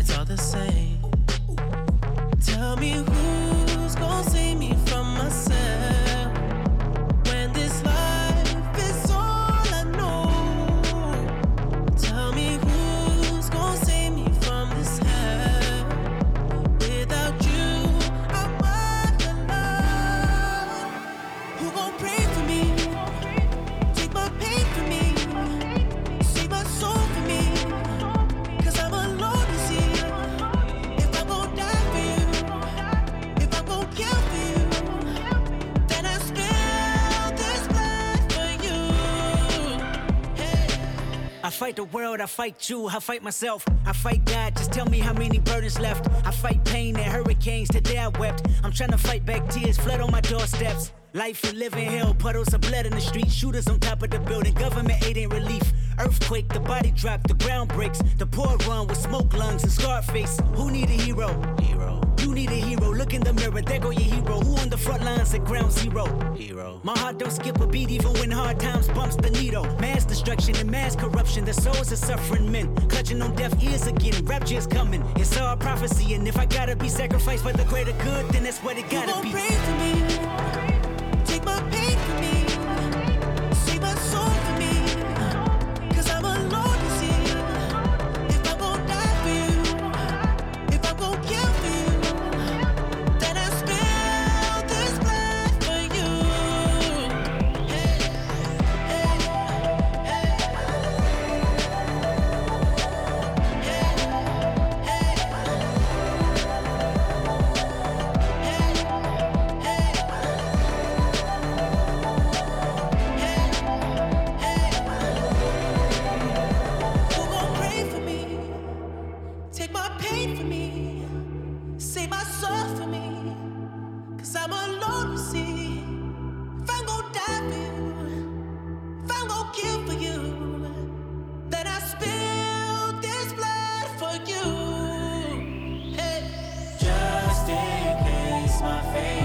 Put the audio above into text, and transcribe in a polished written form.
it's all the same. Tell me who's gonna save me from myself when this life is all I know. Tell me who's gonna save me from this hell. Without you, I'm alone. Who gon' pray for me? Take my pain for me. Save my soul for me. Cause I'm alone to see. If I'm gon' die for you, if I'm gon' kill for you, then I spill this blood for you. Hey. I fight the world, I fight you, I fight myself, I fight God, just tell me how many burdens left. I fight pain and hurricanes, today I wept. I'm trying to fight back tears, flood on my doorsteps. Life and living hell, puddles of blood in the street, shooters on top of the building, government aid ain't relief. Earthquake, the body drop, the ground breaks, the poor run with smoke lungs and scarred face. Who need a hero? You need a hero, look in the mirror, there go your hero. Who on the front lines at ground zero? My heart don't skip a beat even when hard times bumps the needle. Mass destruction and mass corruption, the souls of suffering men clutching on deaf ears again, rapture's coming. It's all prophecy, and if I gotta be sacrificed for the greater good, then that's what it gotta Who gon' be. pray for me? Take my pain for me. Save my soul for me. Cause I'm alone to see. If I'm gon' die for you, if I'm gon' kill for you, then I spill this blood for you. Hey, hey, hey. Who gon' pray for me? Take my pain for me. Save my soul for me. Cause I'm alone to see. If I'm gon' die for you, if I'm gon' kill for you, then I spill this blood for you. Hey. Just in case my faith